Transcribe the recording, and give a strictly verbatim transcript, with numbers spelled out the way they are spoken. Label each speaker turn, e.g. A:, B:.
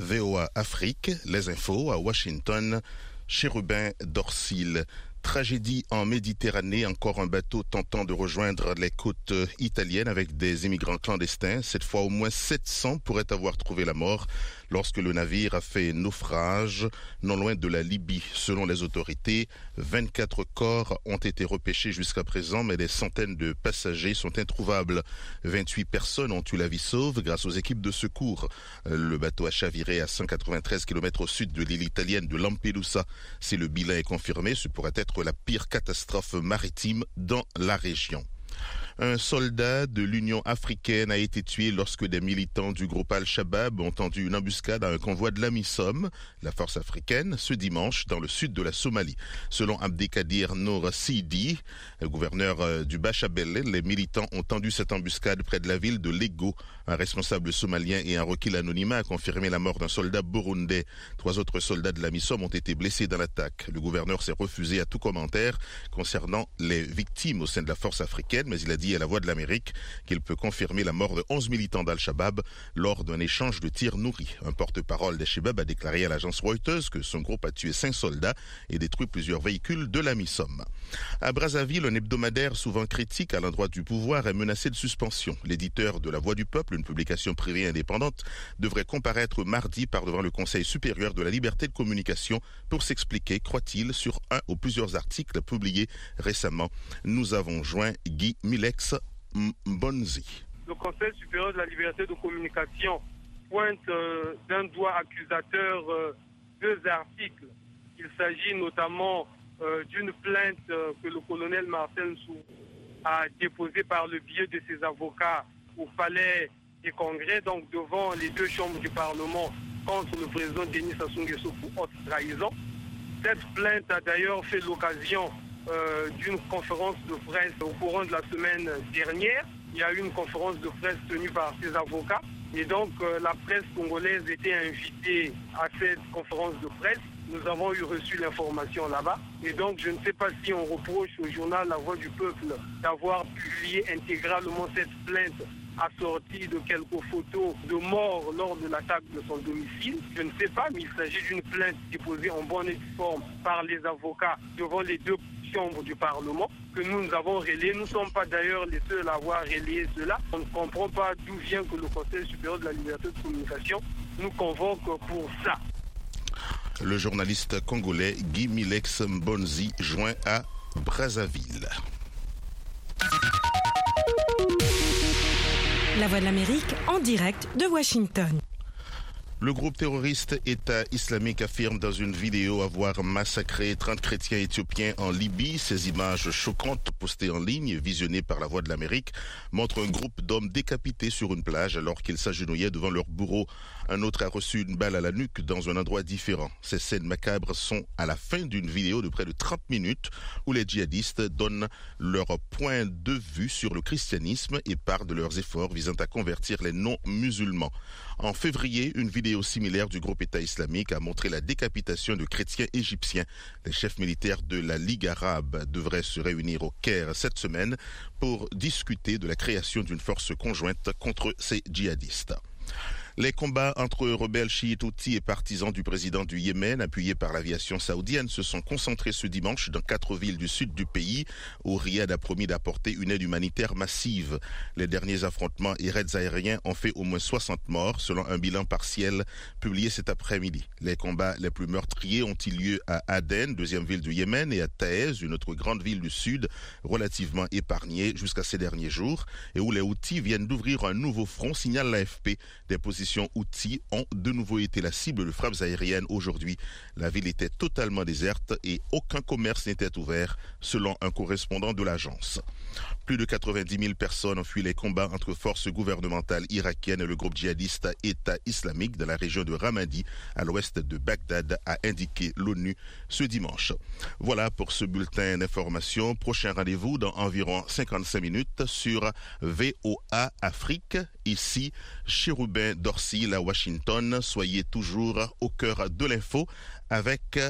A: V O A Afrique, les infos à Washington, Chérubin Dorsil. Tragédie en Méditerranée, encore un bateau tentant de rejoindre les côtes italiennes avec des immigrants clandestins. Cette fois, au moins sept cents pourraient avoir trouvé la mort lorsque le navire a fait naufrage non loin de la Libye. Selon les autorités, vingt-quatre corps ont été repêchés jusqu'à présent, mais des centaines de passagers sont introuvables. vingt-huit personnes ont eu la vie sauve grâce aux équipes de secours. Le bateau a chaviré à cent quatre-vingt-treize kilomètres au sud de l'île italienne de Lampedusa. Si le bilan est confirmé, ce pourrait être la pire catastrophe maritime dans la région. Un soldat de l'Union africaine a été tué lorsque des militants du groupe Al-Shabaab ont tendu une embuscade à un convoi de l'AMISOM, la force africaine, ce dimanche dans le sud de la Somalie. Selon Abdelkadir Nour Sidi, le gouverneur du Bachabélé, les militants ont tendu cette embuscade près de la ville de Lego. Un responsable somalien et un requis l'anonymat a confirmé la mort d'un soldat burundais. Trois autres soldats de l'AMISOM ont été blessés dans l'attaque. Le gouverneur s'est refusé à tout commentaire concernant les victimes au sein de la force africaine, mais il a dit à la Voix de l'Amérique qu'il peut confirmer la mort de onze militants d'Al-Shabaab lors d'un échange de tirs nourris. Un porte-parole d'Al-Shabaab a déclaré à l'agence Reuters que son groupe a tué cinq soldats et détruit plusieurs véhicules de l'AMISOM. À Brazzaville, un hebdomadaire souvent critique à l'endroit du pouvoir est menacé de suspension. L'éditeur de La Voix du Peuple, une publication privée indépendante, devrait comparaître mardi par devant le Conseil supérieur de la liberté de communication pour s'expliquer, croit-il, sur un ou plusieurs articles publiés récemment. Nous avons joint Guy Milex Mbonzi.
B: Le Conseil supérieur de la liberté de communication pointe euh, d'un doigt accusateur euh, deux articles. Il s'agit notamment euh, d'une plainte euh, que le colonel Marcel Nsou a déposée par le biais de ses avocats au palais des congrès, donc devant les deux chambres du Parlement, contre le président Denis Sassou Nguesso pour haute trahison. Cette plainte a d'ailleurs fait l'occasion Euh, d'une conférence de presse au courant de la semaine dernière. Il y a eu une conférence de presse tenue par ses avocats et donc euh, la presse congolaise était invitée à cette conférence de presse. Nous avons eu reçu l'information là-bas et donc je ne sais pas si on reproche au journal La Voix du Peuple d'avoir publié intégralement cette plainte assortie de quelques photos de morts lors de l'attaque de son domicile. Je ne sais pas, mais il s'agit d'une plainte déposée en bonne et due forme par les avocats devant les deux chambres du Parlement que nous, nous avons relayé. Nous ne sommes pas d'ailleurs les seuls à avoir relayé cela. On ne comprend pas d'où vient que le Conseil supérieur de la liberté de communication nous convoque pour ça.
A: Le journaliste congolais Guy Milex Mbonzi joint à Brazzaville.
C: La Voix de l'Amérique en direct de Washington.
A: Le groupe terroriste État islamique affirme dans une vidéo avoir massacré trente chrétiens éthiopiens en Libye. Ces images choquantes postées en ligne, visionnées par La Voix de l'Amérique, montrent un groupe d'hommes décapités sur une plage alors qu'ils s'agenouillaient devant leur bourreau. Un autre a reçu une balle à la nuque dans un endroit différent. Ces scènes macabres sont à la fin d'une vidéo de près de trente minutes où les djihadistes donnent leur point de vue sur le christianisme et parlent de leurs efforts visant à convertir les non-musulmans. En février, une vidéo similaire du groupe État islamique a montré la décapitation de chrétiens égyptiens. Les chefs militaires de la Ligue arabe devraient se réunir au Caire cette semaine pour discuter de la création d'une force conjointe contre ces djihadistes. Les combats entre rebelles chiites houthis et partisans du président du Yémen, appuyés par l'aviation saoudienne, se sont concentrés ce dimanche dans quatre villes du sud du pays, où Riyad a promis d'apporter une aide humanitaire massive. Les derniers affrontements et raids aériens ont fait au moins soixante morts, selon un bilan partiel publié cet après-midi. Les combats les plus meurtriers ont eu lieu à Aden, deuxième ville du Yémen, et à Taïz, une autre grande ville du sud, relativement épargnée jusqu'à ces derniers jours, et où les Houthis viennent d'ouvrir un nouveau front, signale l'A F P. Des positions Houthis ont de nouveau été la cible de frappes aériennes aujourd'hui. La ville était totalement déserte et aucun commerce n'était ouvert, selon un correspondant de l'agence. Plus de quatre-vingt-dix mille personnes ont fui les combats entre forces gouvernementales irakiennes et le groupe djihadiste État islamique dans la région de Ramadi, à l'ouest de Bagdad, a indiqué l'ONU ce dimanche. Voilà pour ce bulletin d'information. Prochain rendez-vous dans environ cinquante-cinq minutes sur V O A Afrique, ici Chérubin Dorsil à Washington. Soyez toujours au cœur de l'info avec